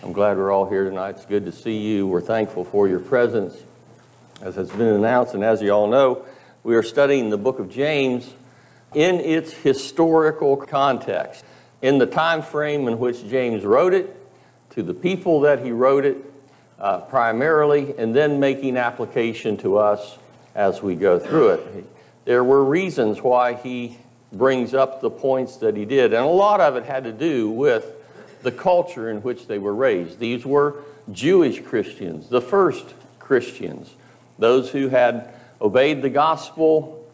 I'm glad we're all here tonight. It's good to see you. We're thankful for your presence. As has been announced, and as you all know, we are studying the book of James in its historical context, in the time frame in which James wrote it, to the people that he wrote it primarily, and then making application to us as we go through it. There were reasons why he brings up the points that he did, and a lot of it had to do with the culture in which they were raised. These were Jewish Christians, the first Christians, those who had obeyed the gospel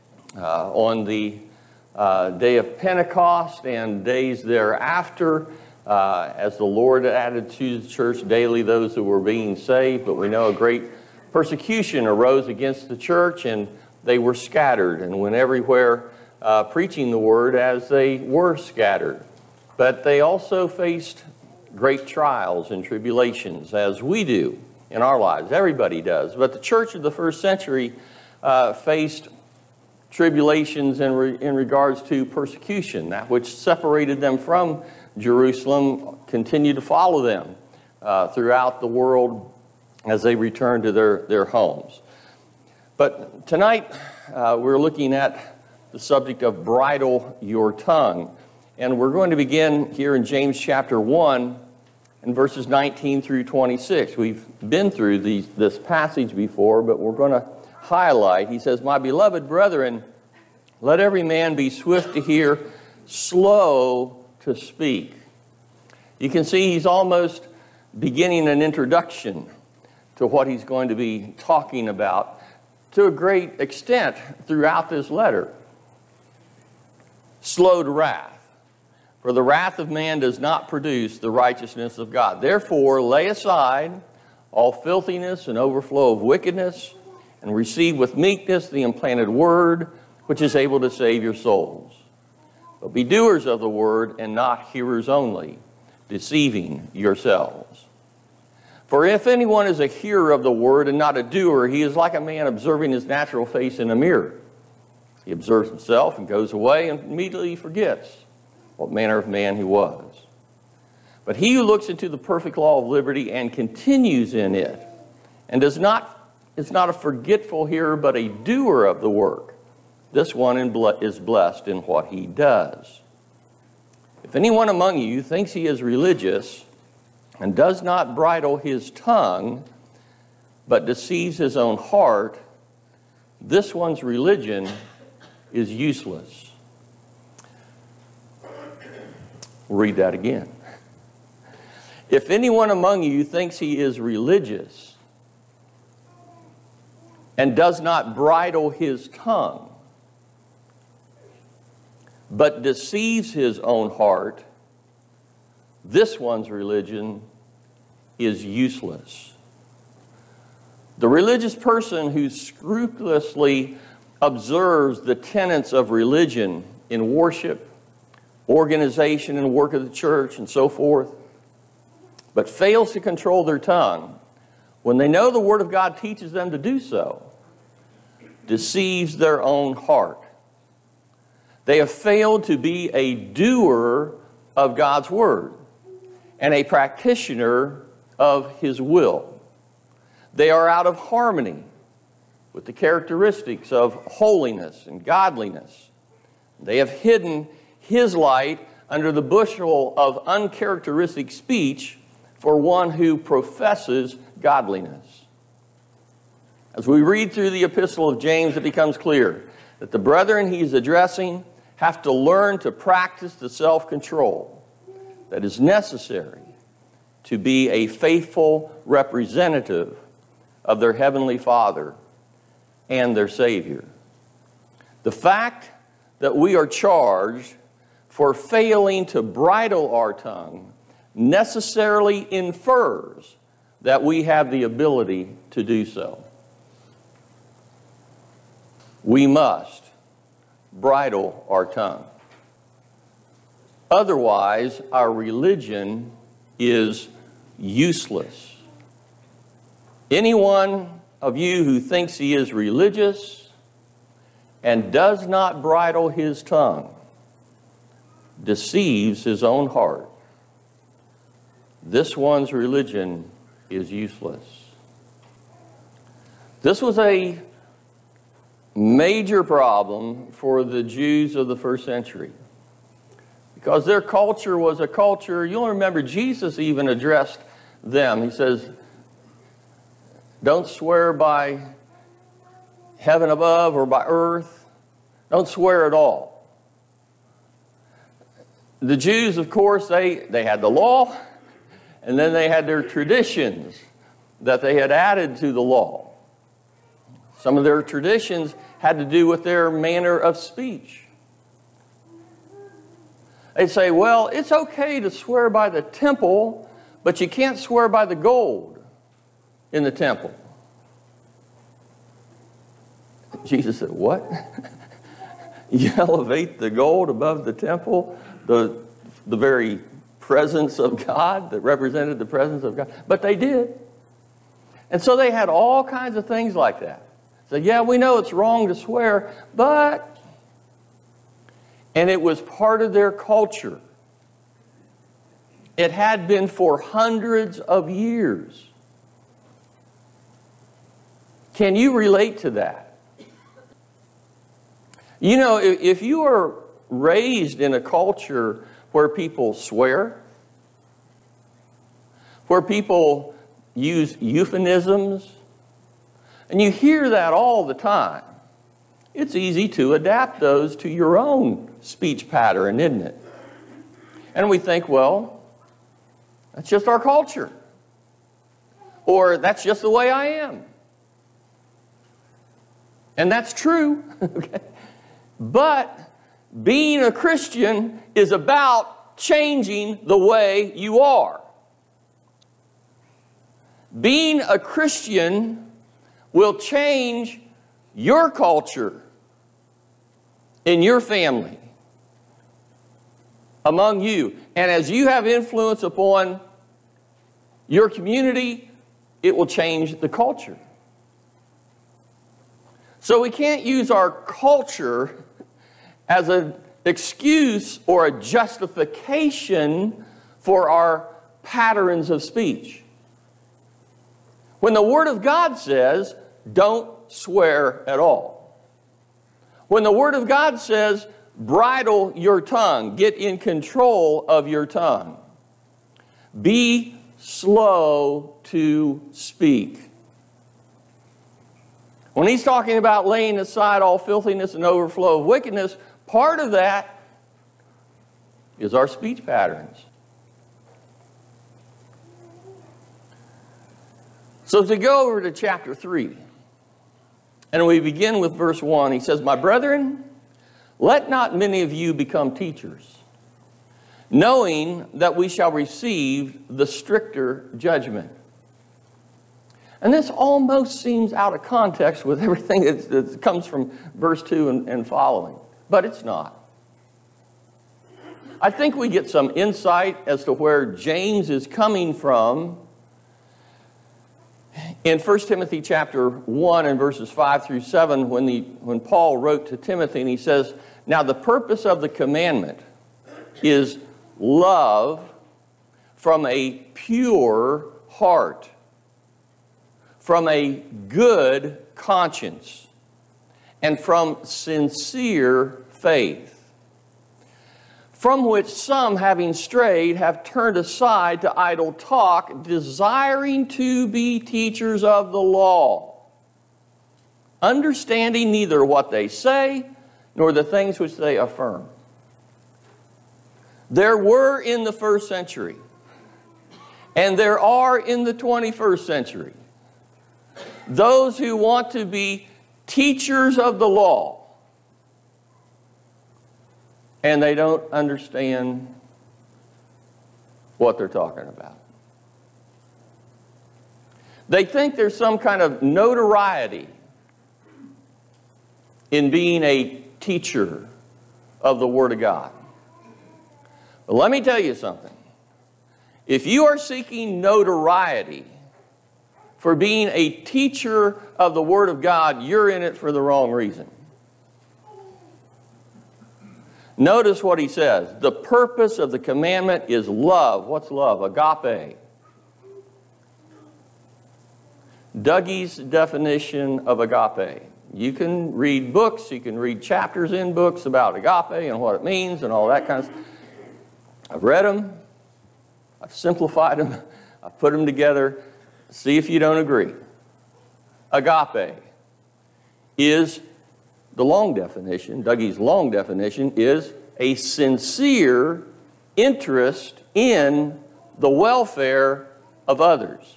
on the day of Pentecost and days thereafter, as the Lord added to the church daily those who were being saved. But we know a great persecution arose against the church, and they were scattered and went everywhere preaching the word as they were scattered. But they also faced great trials and tribulations, as we do in our lives. Everybody does. But the church of the first century faced tribulations in regards to persecution. That which separated them from Jerusalem continued to follow them throughout the world as they returned to their homes. But tonight we're looking at the subject of bridle your tongue. And we're going to begin here in James chapter 1 and verses 19 through 26. We've been through this passage before, but we're going to highlight. He says, "My beloved brethren, let every man be swift to hear, slow to speak." You can see he's almost beginning an introduction to what he's going to be talking about to a great extent throughout this letter. Slow to wrath. For the wrath of man does not produce the righteousness of God. Therefore, lay aside all filthiness and overflow of wickedness, and receive with meekness the implanted word, which is able to save your souls. But be doers of the word, and not hearers only, deceiving yourselves. For if anyone is a hearer of the word and not a doer, he is like a man observing his natural face in a mirror. He observes himself and goes away and immediately forgets what manner of man he was. But he who looks into the perfect law of liberty and continues in it, and is not a forgetful hearer, but a doer of the work, this one is blessed in what he does. If anyone among you thinks he is religious and does not bridle his tongue, but deceives his own heart, this one's religion is useless. We'll read that again. If anyone among you thinks he is religious and does not bridle his tongue, but deceives his own heart, this one's religion is useless. The religious person who scrupulously observes the tenets of religion in worship, organization and work of the church, and so forth, but fails to control their tongue when they know the Word of God teaches them to do so, deceives their own heart. They have failed to be a doer of God's Word and a practitioner of His will. They are out of harmony with the characteristics of holiness and godliness. They have hidden His light under the bushel of uncharacteristic speech for one who professes godliness. As we read through the epistle of James, it becomes clear that the brethren he's addressing have to learn to practice the self-control that is necessary to be a faithful representative of their Heavenly Father and their Savior. The fact that we are charged for failing to bridle our tongue necessarily infers that we have the ability to do so. We must bridle our tongue. Otherwise, our religion is useless. Anyone of you who thinks he is religious and does not bridle his tongue deceives his own heart. this one's religion is useless. This was a major problem for the Jews of the first century, because their culture was a culture, you'll remember Jesus even addressed them. He says, don't swear by heaven above or by earth. Don't swear at all. The Jews, of course, they had the law, and then they had their traditions that they had added to the law. Some of their traditions had to do with their manner of speech. They'd say, well, it's okay to swear by the temple, but you can't swear by the gold in the temple. Jesus said, what? You elevate the gold above the temple, the very presence of God that represented the presence of God. But they did. And so they had all kinds of things like that. So yeah, we know it's wrong to swear, but... And it was part of their culture. It had been for hundreds of years. Can you relate to that? You know, if you are raised in a culture where people swear, where people use euphemisms, and you hear that all the time, it's easy to adapt those to your own speech pattern, isn't it? And we think, well, that's just our culture. Or that's just the way I am. And that's true. Okay? But being a Christian is about changing the way you are. Being a Christian will change your culture in your family, among you. And as you have influence upon your community, it will change the culture. So we can't use our culture as an excuse or a justification for our patterns of speech. When the Word of God says, don't swear at all. When the Word of God says, bridle your tongue, get in control of your tongue. Be slow to speak. When he's talking about laying aside all filthiness and overflow of wickedness, part of that is our speech patterns. So to go over to chapter 3, and we begin with verse 1. He says, my brethren, let not many of you become teachers, knowing that we shall receive the stricter judgment. And this almost seems out of context with everything that comes from verse 2 and following. But it's not. I think we get some insight as to where James is coming from in 1 Timothy chapter 1 and verses 5 through 7 when Paul wrote to Timothy, and he says, now the purpose of the commandment is love from a pure heart, from a good conscience, and from sincere faith, from which some, having strayed, have turned aside to idle talk, desiring to be teachers of the law, understanding neither what they say nor the things which they affirm. There were in the first century, and there are in the 21st century, those who want to be teachers of the law, and they don't understand what they're talking about. They think there's some kind of notoriety in being a teacher of the Word of God. But let me tell you something. If you are seeking notoriety for being a teacher of the Word of God, you're in it for the wrong reason. Notice what he says. The purpose of the commandment is love. What's love? Agape. Dougie's definition of agape. You can read books, you can read chapters in books about agape and what it means and all that kind of stuff. I've read them, I've simplified them, I've put them together. See if you don't agree. Agape is the long definition, Dougie's long definition, is a sincere interest in the welfare of others.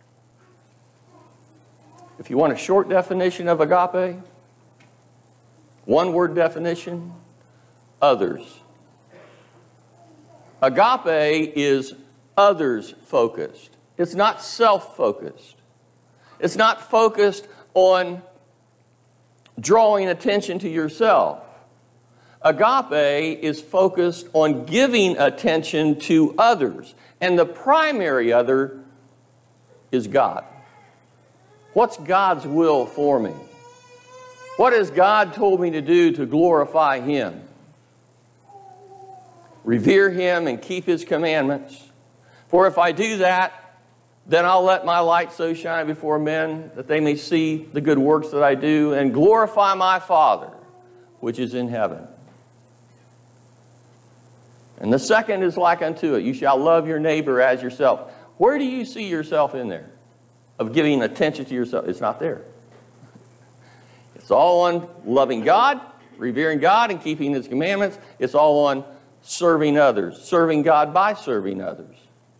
If you want a short definition of agape, one-word definition, others. Agape is others-focused. It's not self-focused. It's not focused on drawing attention to yourself. Agape is focused on giving attention to others. And the primary other is God. What's God's will for me? What has God told me to do to glorify Him? Revere Him and keep His commandments. For if I do that, then I'll let my light so shine before men that they may see the good works that I do and glorify my Father, which is in heaven. And the second is like unto it. You shall love your neighbor as yourself. Where do you see yourself in there? Of giving attention to yourself? It's not there. It's all on loving God, revering God, and keeping His commandments. It's all on serving others, serving God by serving others.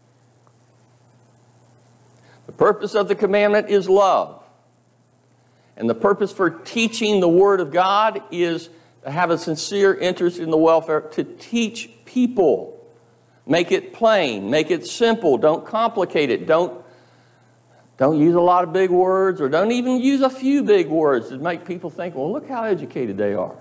The purpose of the commandment is love. And the purpose for teaching the Word of God is to have a sincere interest in the welfare, to teach people. Make it plain, make it simple, don't complicate it, don't use a lot of big words, or don't even use a few big words to make people think, well, look how educated they are.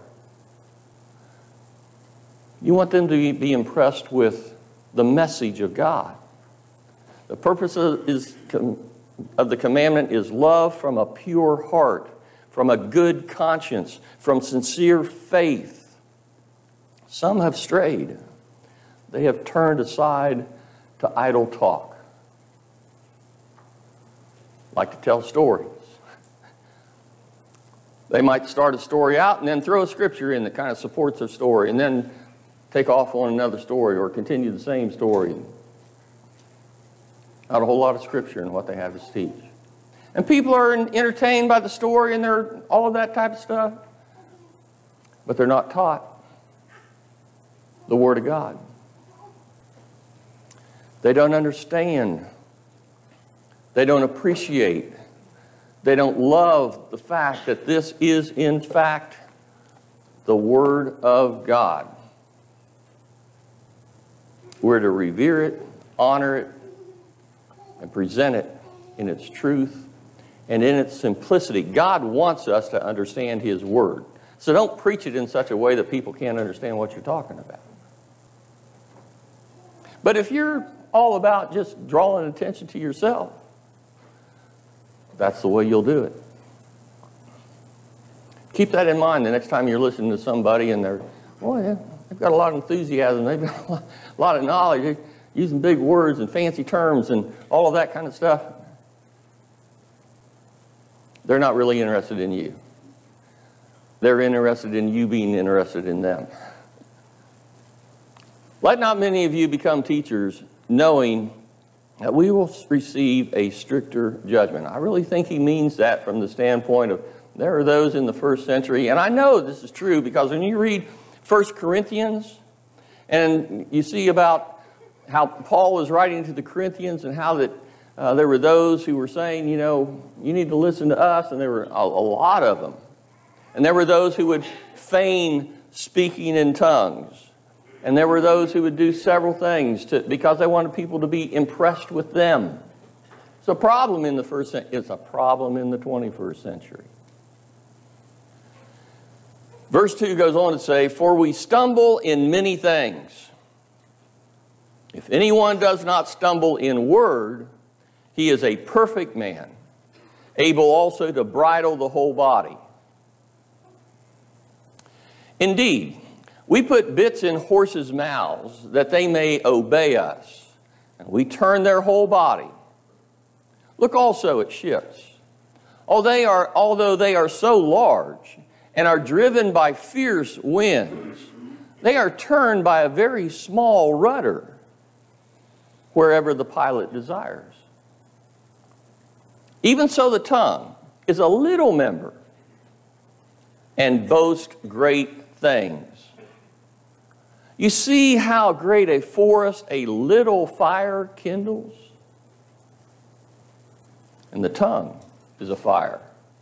You want them to be impressed with the message of God. The purpose of the commandment is love from a pure heart, from a good conscience, from sincere faith. Some have strayed. They have turned aside to idle talk. Like to tell stories. They might start a story out and then throw a scripture in that kind of supports their story and then take off on another story or continue the same story. Not a whole lot of scripture in what they have to teach. And people are entertained by the story and they're all of that type of stuff, but they're not taught the Word of God. They don't understand. They don't appreciate. They don't love the fact that this is, in fact, the Word of God. We're to revere it, honor it, and present it in its truth and in its simplicity. God wants us to understand His Word. So don't preach it in such a way that people can't understand what you're talking about. But if you're all about just drawing attention to yourself, that's the way you'll do it. Keep that in mind the next time you're listening to somebody and they're, oh yeah, they've got a lot of enthusiasm, they've got a lot of knowledge, they're using big words and fancy terms and all of that kind of stuff. They're not really interested in you. They're interested in you being interested in them. Let not many of you become teachers knowing that we will receive a stricter judgment. I really think he means that from the standpoint of there are those in the first century, and I know this is true because when you read 1 Corinthians and you see about how Paul was writing to the Corinthians and how that there were those who were saying, you know, you need to listen to us, and there were a lot of them. And there were those who would feign speaking in tongues. And there were those who would do several things because they wanted people to be impressed with them. It's a problem in the first century. It's a problem in the 21st century. Verse 2 goes on to say, for we stumble in many things. If anyone does not stumble in word, he is a perfect man, able also to bridle the whole body. Indeed, We put bits in horses' mouths that they may obey us, and we turn their whole body. Look also at ships. Although they are so large and are driven by fierce winds, they are turned by a very small rudder wherever the pilot desires. Even so, the tongue is a little member and boasts great things. You see how great a forest a little fire kindles? And the tongue is a fire,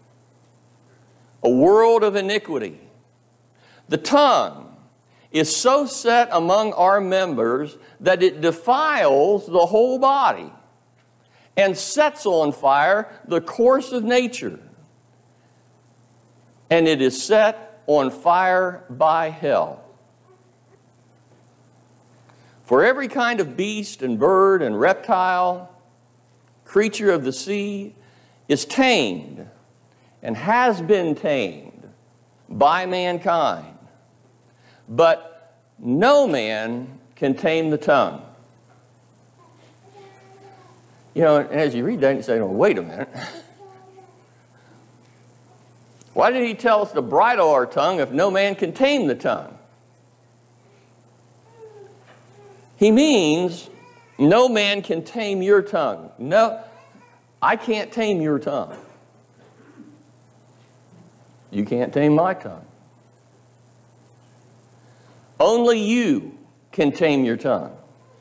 a world of iniquity. The tongue is so set among our members that it defiles the whole body and sets on fire the course of nature. And it is set on fire by hell. For every kind of beast and bird and reptile, creature of the sea, is tamed and has been tamed by mankind. But no man can tame the tongue. You know, and as you read that, you say, oh, wait a minute. Why did he tell us to bridle our tongue if no man can tame the tongue? He means no man can tame your tongue. No, I can't tame your tongue. You can't tame my tongue. Only you can tame your tongue.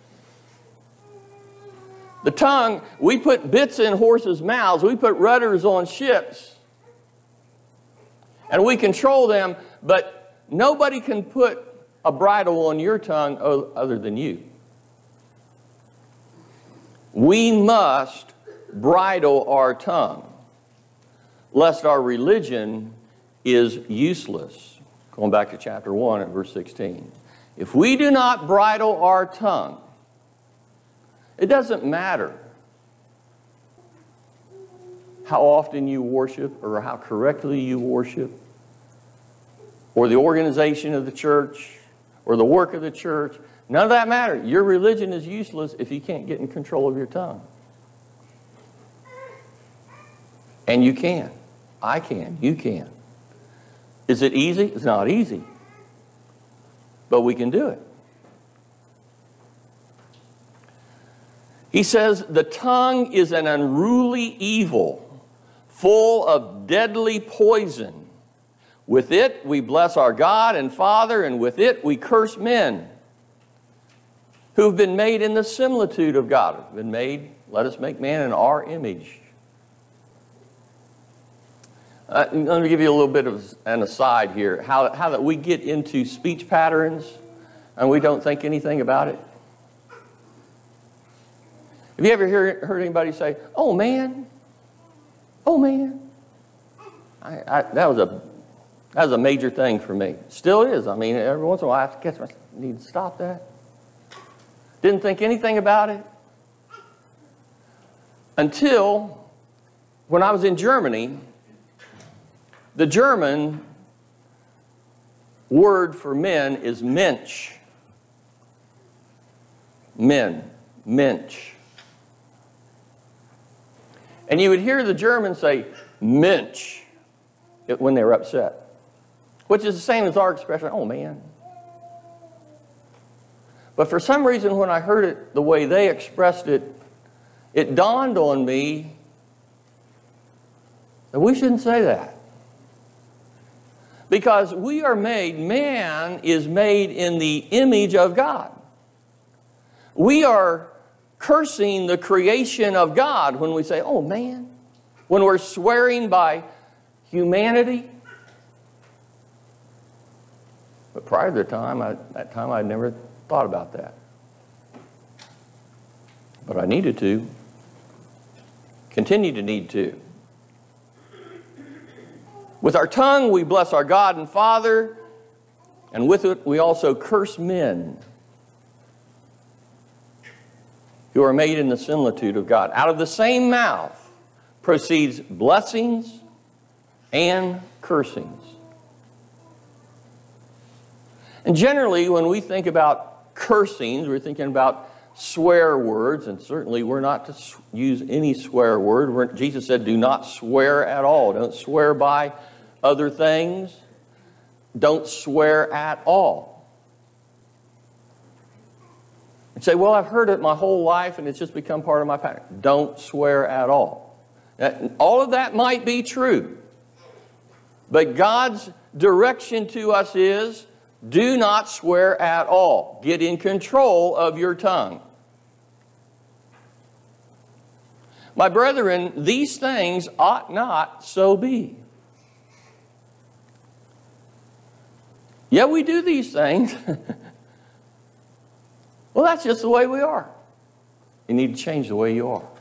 The tongue, we put bits in horses' mouths, we put rudders on ships, and we control them, but nobody can put a bridle on your tongue other than you. We must bridle our tongue, lest our religion is useless. Going back to chapter 1 at verse 16. If we do not bridle our tongue, it doesn't matter how often you worship or how correctly you worship, or the organization of the church, or the work of the church. None of that matters. Your religion is useless if you can't get in control of your tongue. And you can. I can. You can. Is it easy? It's not easy. But we can do it. He says, the tongue is an unruly evil, full of deadly poison. With it we bless our God and Father, and with it we curse men who've been made in the similitude of God. Have been made, let us make man in our image. Let me give you a little bit of an aside here. How that we get into speech patterns and we don't think anything about it. Have you ever heard anybody say, oh man, oh man? That was a major thing for me. Still is. I mean, every once in a while I have to catch myself. Need to stop that. Didn't think anything about it until when I was in Germany. The German word for men is Mensch. Men. Mensch. And you would hear the Germans say Mensch when they were upset, which is the same as our expression, oh man. But for some reason, when I heard it the way they expressed it, it dawned on me that we shouldn't say that. Because we are made, man is made in the image of God. We are cursing the creation of God when we say, oh man, when we're swearing by humanity. But prior to that time I'd never thought about that. But I needed to. Continue to need to. With our tongue we bless our God and Father, and with it we also curse men who are made in the similitude of God. Out of the same mouth proceeds blessings and cursings. And generally, when we think about cursings, we're thinking about swear words, and certainly we're not to use any swear word. Jesus said, do not swear at all. Don't swear by other things. Don't swear at all. And say, well, I've heard it my whole life and it's just become part of my pattern. Don't swear at all. All of that might be true. But God's direction to us is, do not swear at all. Get in control of your tongue. My brethren, these things ought not so be. Yeah, we do these things. Well, that's just the way we are. You need to change the way you are.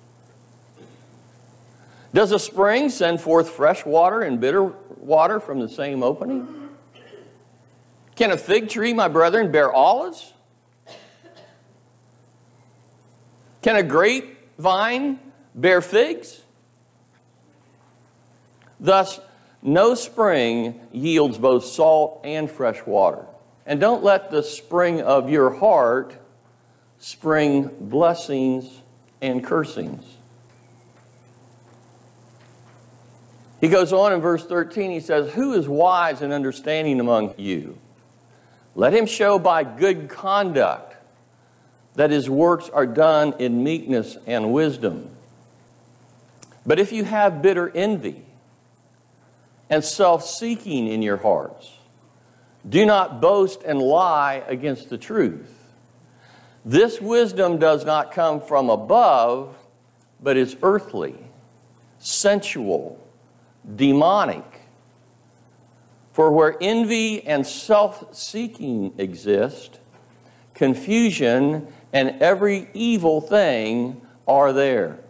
Does a spring send forth fresh water and bitter water from the same opening? Can a fig tree, my brethren, bear olives? Can a grapevine bear figs? Thus, no spring yields both salt and fresh water. And don't let the spring of your heart spring blessings and cursings. He goes on in verse 13, he says, who is wise and understanding among you? Let him show by good conduct that his works are done in meekness and wisdom. But if you have bitter envy and self-seeking in your hearts, do not boast and lie against the truth. This wisdom does not come from above, but is earthly, sensual, demonic. For where envy and self-seeking exist, confusion and every evil thing are there.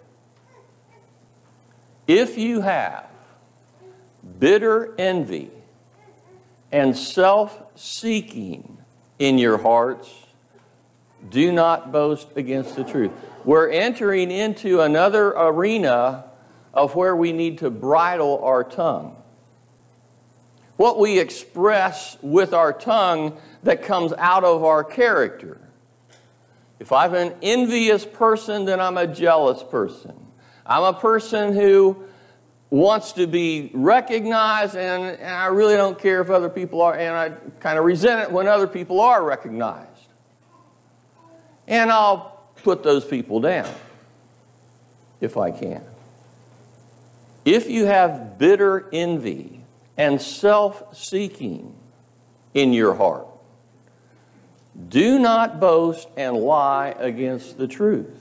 If you have bitter envy and self-seeking in your hearts, do not boast against the truth. We're entering into another arena of where we need to bridle our tongue. What we express with our tongue that comes out of our character. If I'm an envious person, then I'm a jealous person. I'm a person who wants to be recognized, and I really don't care if other people are, and I kind of resent it when other people are recognized. And I'll put those people down if I can. If you have bitter envy and self-seeking in your heart, do not boast and lie against the truth.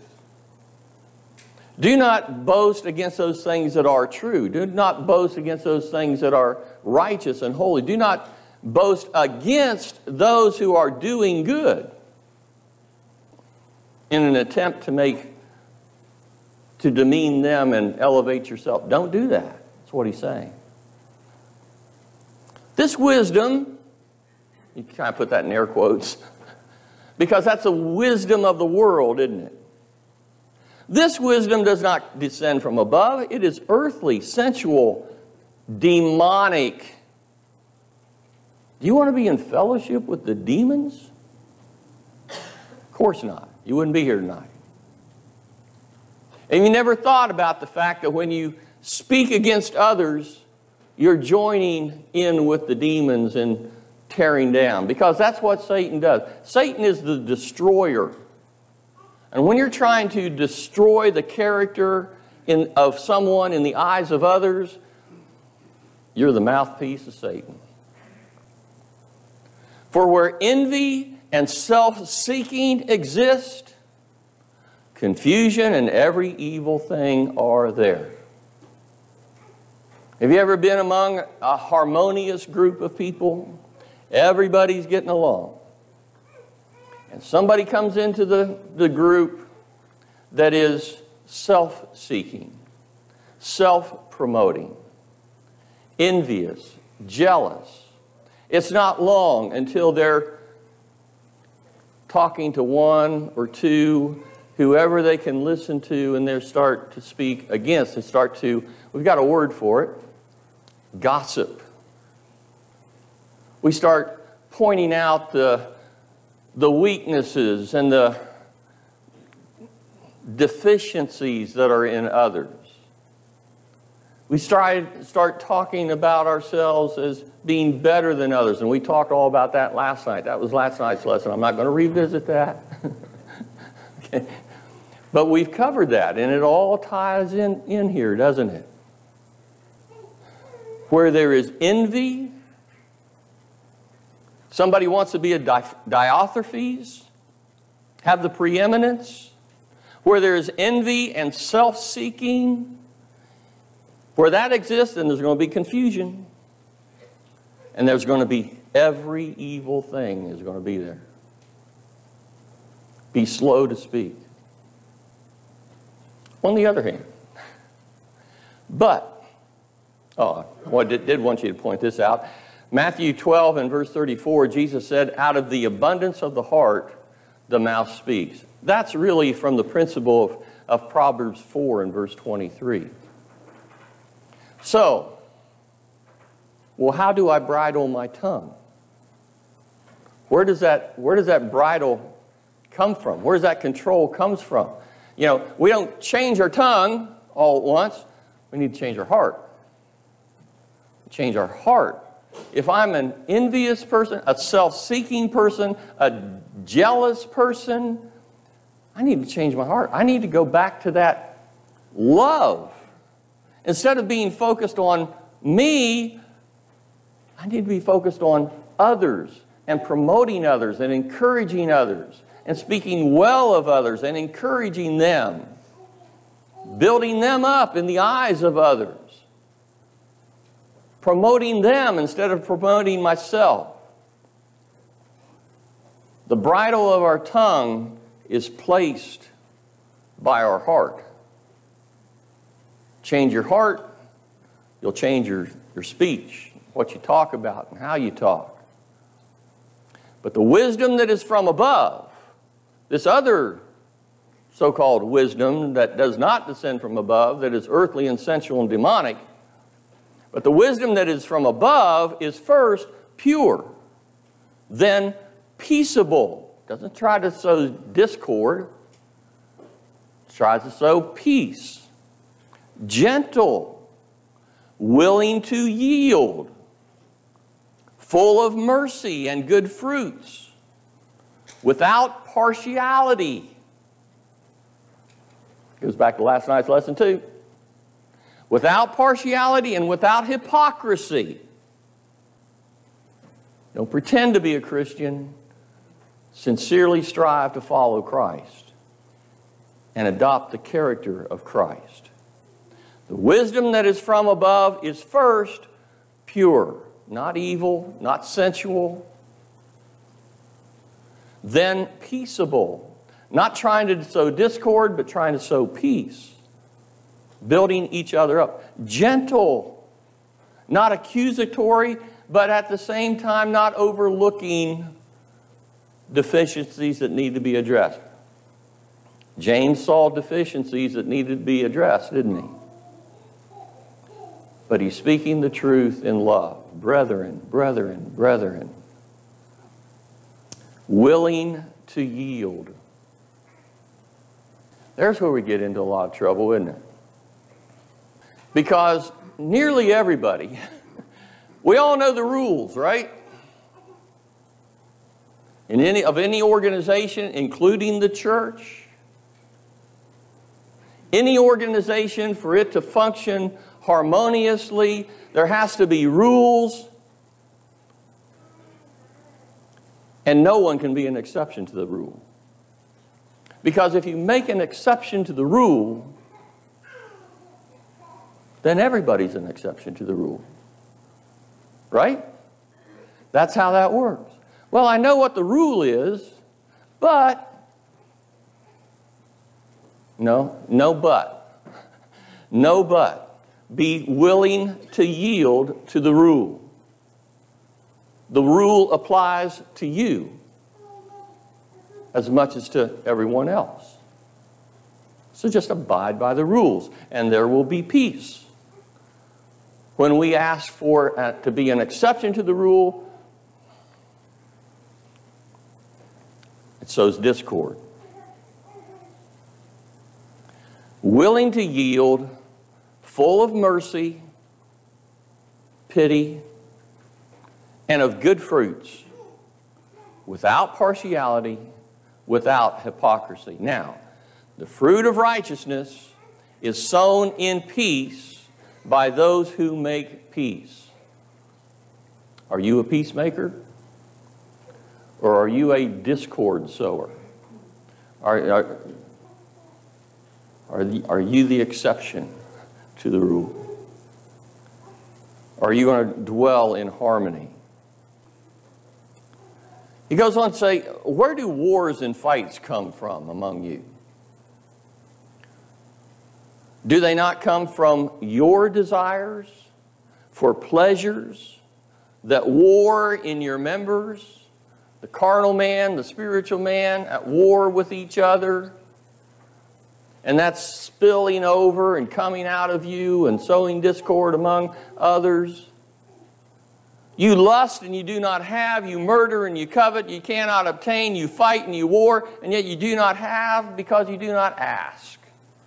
Do not boast against those things that are true. Do not boast against those things that are righteous and holy. Do not boast against those who are doing good in an attempt to demean them and elevate yourself. Don't do that. That's what he's saying. This wisdom, you kind of put that in air quotes, because that's the wisdom of the world, isn't it? This wisdom does not descend from above. It is earthly, sensual, demonic. Do you want to be in fellowship with the demons? Of course not. You wouldn't be here tonight. And you never thought about the fact that when you speak against others, you're joining in with the demons and tearing down. Because that's what Satan does. Satan is the destroyer. And when you're trying to destroy the character of someone in the eyes of others, you're the mouthpiece of Satan. For where envy and self-seeking exist, confusion and every evil thing are there. Have you ever been among a harmonious group of people? Everybody's getting along. And somebody comes into the group that is self-seeking, self-promoting, envious, jealous. It's not long until they're talking to one or two, whoever they can listen to, and they start to speak against. They start to, we've got a word for it, gossip. We start pointing out the weaknesses and the deficiencies that are in others. We start talking about ourselves as being better than others, and we talked all about that last night. That was last night's lesson. I'm not going to revisit that. Okay. But we've covered that, and it all ties in here, doesn't it? Where there is envy, somebody wants to be a Diotrephes, have the preeminence. Where there is envy and self-seeking, where that exists, then there's going to be confusion. And there's going to be every evil thing is going to be there. Be slow to speak. On the other hand, I did want you to point this out. Matthew 12 and verse 34, Jesus said, out of the abundance of the heart, the mouth speaks. That's really from the principle of Proverbs 4 and verse 23. So, well, how do I bridle my tongue? Where does that bridle come from? Where does that control comes from? You know, we don't change our tongue all at once. We need to change our heart. Change our heart. If I'm an envious person, a self-seeking person, a jealous person, I need to change my heart. I need to go back to that love. Instead of being focused on me, I need to be focused on others and promoting others and encouraging others and speaking well of others and encouraging them, building them up in the eyes of others, promoting them instead of promoting myself. The bridle of our tongue is placed by our heart. Change your heart, you'll change your speech, what you talk about and how you talk. But the wisdom that is from above, this other so-called wisdom that does not descend from above, that is earthly and sensual and demonic, but the wisdom that is from above is first pure, then peaceable. Doesn't try to sow discord, tries to sow peace. Gentle, willing to yield, full of mercy and good fruits, without partiality. Goes back to last night's lesson too. Without partiality and without hypocrisy. Don't pretend to be a Christian. Sincerely strive to follow Christ and adopt the character of Christ. The wisdom that is from above is first pure, not evil, not sensual. Then peaceable, not trying to sow discord, but trying to sow peace. Building each other up. Gentle, not accusatory, but at the same time not overlooking deficiencies that need to be addressed. James saw deficiencies that needed to be addressed, didn't he? But he's speaking the truth in love. Brethren, brethren, brethren. Willing to yield. There's where we get into a lot of trouble, isn't it? Because nearly everybody, we all know the rules, right? In any organization, including the church, any organization, for it to function harmoniously, there has to be rules, and no one can be an exception to the rule. Because if you make an exception to the rule, then everybody's an exception to the rule. Right? That's how that works. Well, I know what the rule is, but... No but. No but. Be willing to yield to the rule. The rule applies to you as much as to everyone else. So just abide by the rules, and there will be peace. When we ask for to be an exception to the rule, It sows discord. Willing to yield, full of mercy, pity, and of good fruits, without partiality, without hypocrisy. Now, the fruit of righteousness is sown in peace by those who make peace. Are you a peacemaker? Or are you a discord sower? Are you the exception to the rule? Are you going to dwell in harmony? He goes on to say, where do wars and fights come from among you? Do they not come from your desires for pleasures that war in your members? The carnal man, the spiritual man at war with each other. And that's spilling over and coming out of you and sowing discord among others. You lust and you do not have. You murder and you covet. You cannot obtain. You fight and you war. And yet you do not have because you do not ask.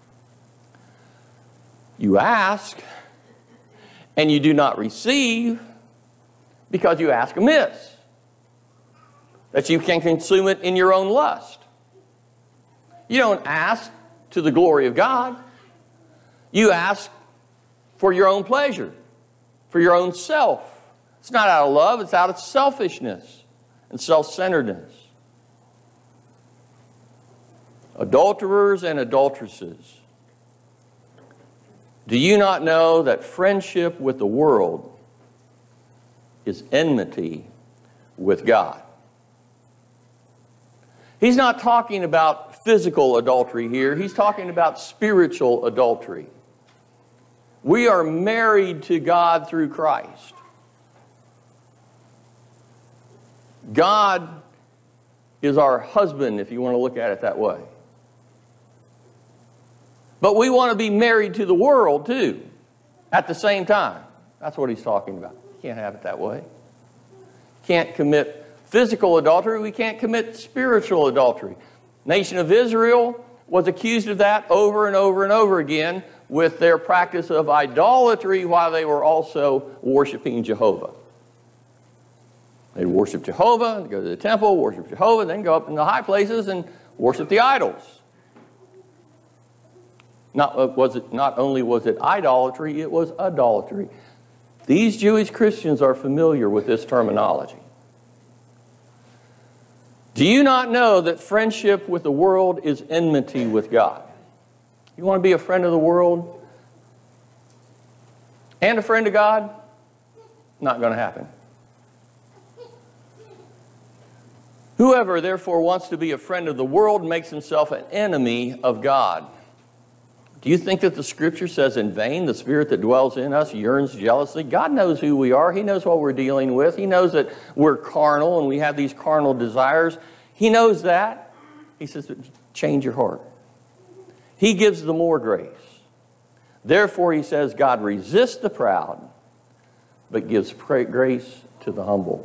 You ask and you do not receive because you ask amiss, that you can consume it in your own lust. You don't ask to the glory of God. You ask for your own pleasure, for your own self. It's not out of love, it's out of selfishness and self-centeredness. Adulterers and adulteresses, do you not know that friendship with the world is enmity with God? He's not talking about physical adultery here. He's talking about spiritual adultery. We are married to God through Christ. God is our husband, if you want to look at it that way. But we want to be married to the world, too, at the same time. That's what he's talking about. You can't have it that way. You can't commit physical adultery, we can't commit spiritual adultery. Nation of Israel was accused of that over and over and over again with their practice of idolatry while they were also worshiping Jehovah. They'd worship Jehovah, go to the temple, worship Jehovah, then go up in the high places and worship the idols. Not only was it idolatry, it was idolatry. These Jewish Christians are familiar with this terminology. Do you not know that friendship with the world is enmity with God? You want to be a friend of the world and a friend of God? Not going to happen. Whoever therefore wants to be a friend of the world makes himself an enemy of God. Do you think that the Scripture says in vain, the Spirit that dwells in us yearns jealously? God knows who we are. He knows what we're dealing with. He knows that we're carnal and we have these carnal desires. He knows that. He says, change your heart. He gives the more grace. Therefore, he says, God resists the proud, but gives grace to the humble.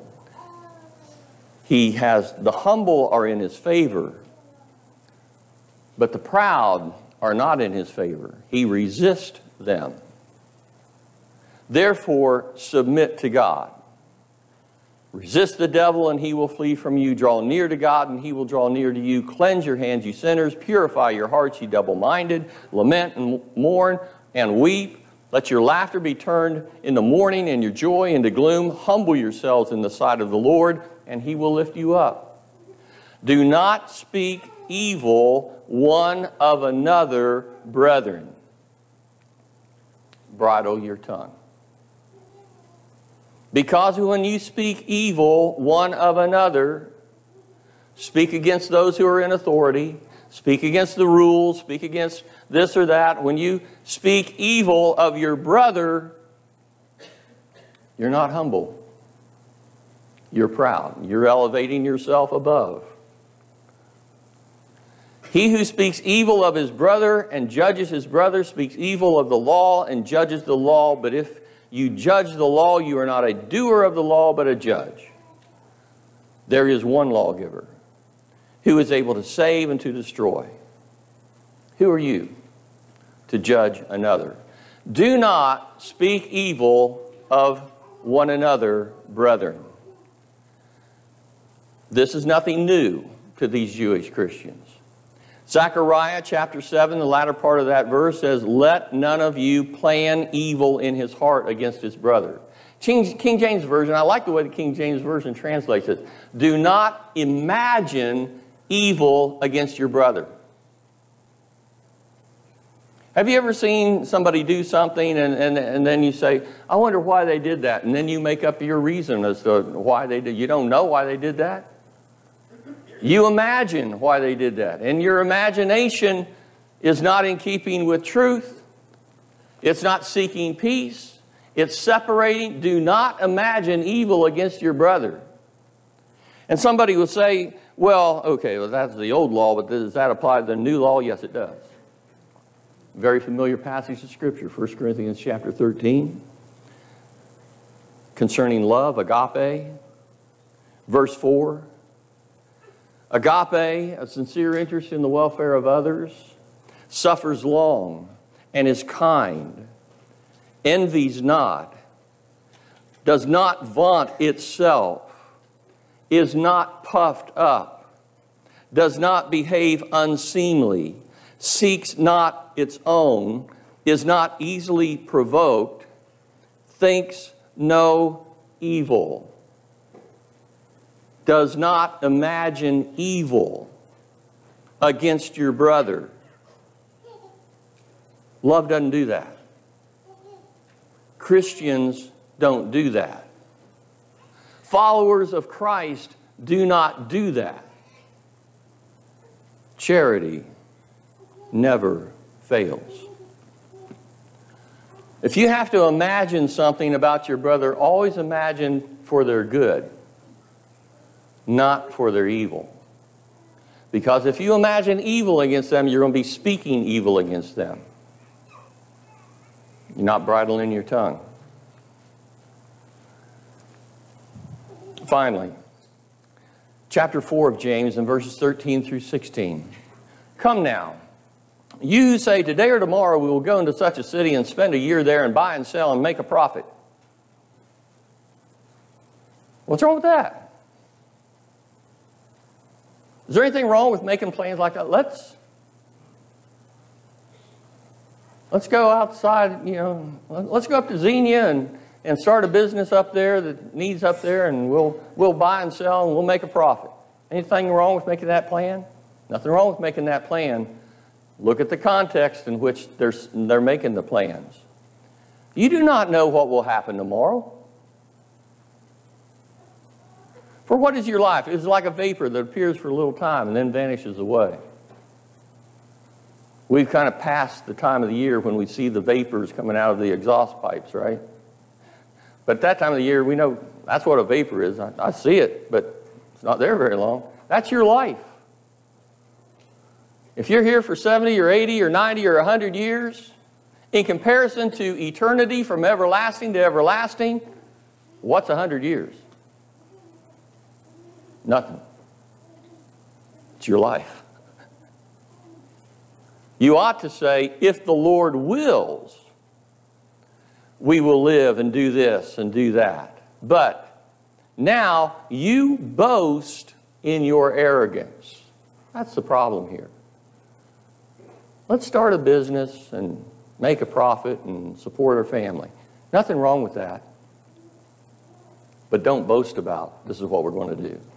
The humble are in his favor, but the proud are not in his favor. He resists them. Therefore, submit to God. Resist the devil and he will flee from you. Draw near to God and he will draw near to you. Cleanse your hands, you sinners. Purify your hearts, you double-minded. Lament and mourn and weep. Let your laughter be turned into mourning and your joy into gloom. Humble yourselves in the sight of the Lord and he will lift you up. Do not speak evil one of another, brethren. Bridle your tongue. Because when you speak evil one of another, speak against those who are in authority, speak against the rules, speak against this or that. When you speak evil of your brother, you're not humble. You're proud. You're elevating yourself above. He who speaks evil of his brother and judges his brother speaks evil of the law and judges the law. But if you judge the law, you are not a doer of the law, but a judge. There is one lawgiver. who is able to save and to destroy. Who are you to judge another? Do not speak evil of one another, brethren. This is nothing new to these Jewish Christians. Zechariah chapter 7, the latter part of that verse says, let none of you plan evil in his heart against his brother. King James Version, I like the way the King James Version translates it. Do not imagine evil against your brother. Have you ever seen somebody do something and then you say, I wonder why they did that? And then you make up your reason as to why they did. You don't know why they did that. You imagine why they did that. And your imagination is not in keeping with truth. It's not seeking peace. It's separating. Do not imagine evil against your brother. And somebody will say, well, okay, well, that's the old law, but does that apply to the new law? Yes, it does. Very familiar passage of Scripture, 1 Corinthians chapter 13, concerning love, agape. Verse 4, agape, a sincere interest in the welfare of others, suffers long and is kind, envies not, does not vaunt itself, is not puffed up, does not behave unseemly, seeks not its own, is not easily provoked, thinks no evil, does not imagine evil against your brother. Love doesn't do that. Christians don't do that. Followers of Christ do not do that. Charity never fails. If you have to imagine something about your brother, always imagine for their good, not for their evil. Because if you imagine evil against them, you're going to be speaking evil against them. You're not bridling your tongue. Finally, chapter 4 of James and verses 13 through 16. Come now, you who say, today or tomorrow we will go into such a city and spend a year there and buy and sell and make a profit. What's wrong with that? Is there anything wrong with making plans like that? Let's go outside, let's go up to Xenia and start a business up there that needs up there, and we'll buy and sell and we'll make a profit. Anything wrong with making that plan? Nothing wrong with making that plan. Look at the context in which they're making the plans. You do not know what will happen tomorrow. For what is your life? It is like a vapor that appears for a little time and then vanishes away. We've kind of passed the time of the year when we see the vapors coming out of the exhaust pipes, right? But at that time of the year, we know that's what a vapor is. I see it, but it's not there very long. That's your life. If you're here for 70 or 80 or 90 or 100 years, in comparison to eternity from everlasting to everlasting, what's 100 years? Nothing. It's your life. You ought to say, if the Lord wills, we will live and do this and do that. But now you boast in your arrogance. That's the problem here. Let's start a business and make a profit and support our family. Nothing wrong with that. But don't boast about, this is what we're going to do.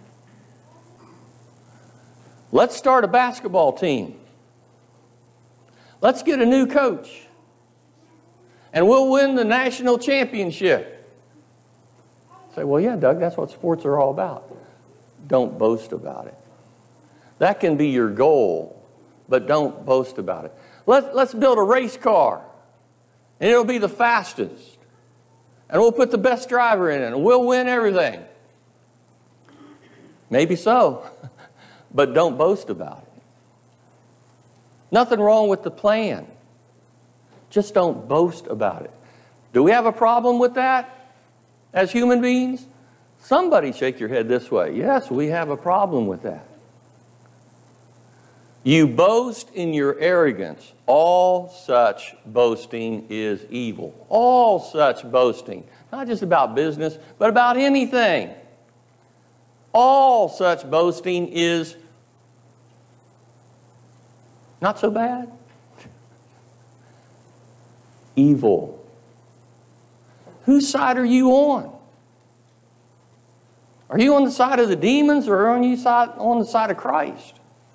Let's start a basketball team. Let's get a new coach. And we'll win the national championship. Say, well, yeah, Doug, that's what sports are all about. Don't boast about it. That can be your goal, but don't boast about it. Let's build a race car, and it'll be the fastest. And we'll put the best driver in it, and we'll win everything. Maybe so, but don't boast about it. Nothing wrong with the plan. Just don't boast about it. Do we have a problem with that as human beings? Somebody shake your head this way. Yes, we have a problem with that. You boast in your arrogance. All such boasting is evil. All such boasting. Not just about business, but about anything. All such boasting is not so bad. Evil. Whose side are you on? Are you on the side of the demons or are you on the side of Christ?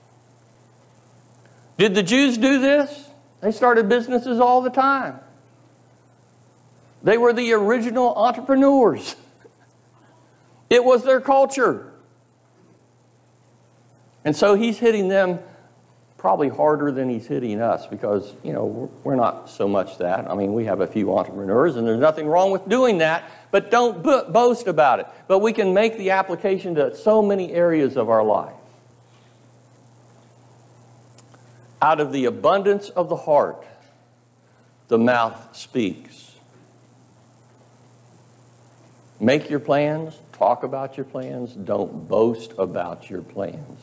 Did the Jews do this? They started businesses all the time. They were the original entrepreneurs. It was their culture. And so he's hitting them probably harder than he's hitting us because, we're not so much that. I mean, we have a few entrepreneurs and there's nothing wrong with doing that, but don't boast about it. But we can make the application to so many areas of our life. Out of the abundance of the heart, the mouth speaks. Make your plans, talk about your plans, don't boast about your plans.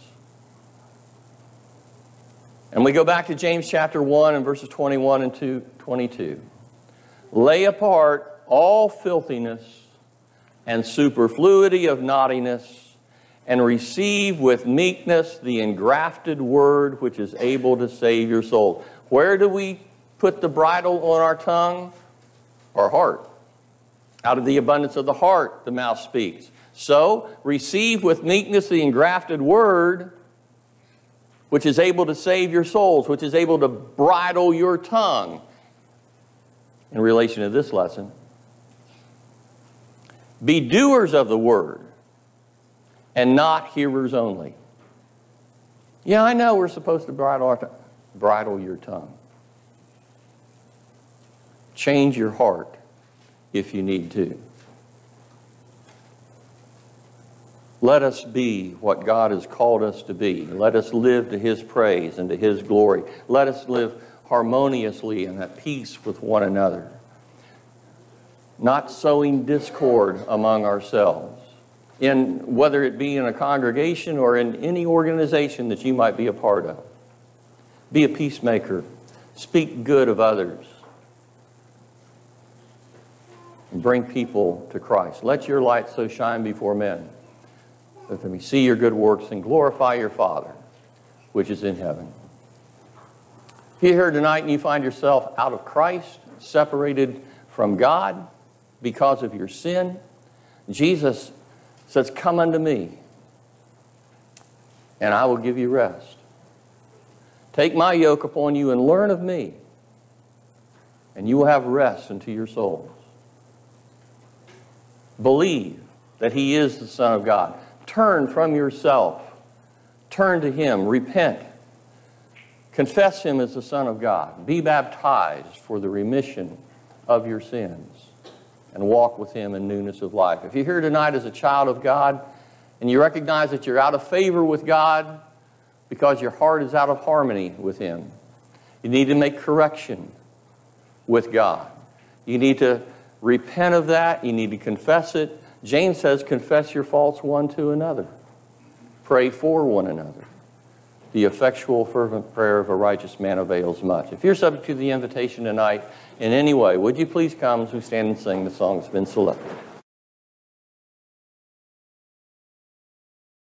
And we go back to James chapter 1 and verses 21 and 22. Lay apart all filthiness and superfluity of naughtiness, and receive with meekness the engrafted word which is able to save your soul. Where do we put the bridle on our tongue? Our heart. Out of the abundance of the heart, the mouth speaks. So, receive with meekness the engrafted word which is able to save your souls, which is able to bridle your tongue. In relation to this lesson, be doers of the word and not hearers only. Yeah, I know we're supposed to bridle your tongue. Change your heart if you need to. Let us be what God has called us to be. Let us live to His praise and to His glory. Let us live harmoniously and at peace with one another, not sowing discord among ourselves, whether it be in a congregation or in any organization that you might be a part of. Be a peacemaker. Speak good of others. And bring people to Christ. Let your light so shine before men that they may see your good works and glorify your Father, which is in heaven. If you're here tonight and you find yourself out of Christ, separated from God because of your sin, Jesus says, come unto me, and I will give you rest. Take my yoke upon you and learn of me, and you will have rest unto your souls. Believe that He is the Son of God. Turn from yourself. Turn to Him. Repent. Confess Him as the Son of God. Be baptized for the remission of your sins. And walk with Him in newness of life. If you're here tonight as a child of God and you recognize that you're out of favor with God because your heart is out of harmony with Him, you need to make correction with God. You need to repent of that. You need to confess it. James says, confess your faults one to another. Pray for one another. The effectual, fervent prayer of a righteous man avails much. If you're subject to the invitation tonight in any way, would you please come as we stand and sing the song that's been selected?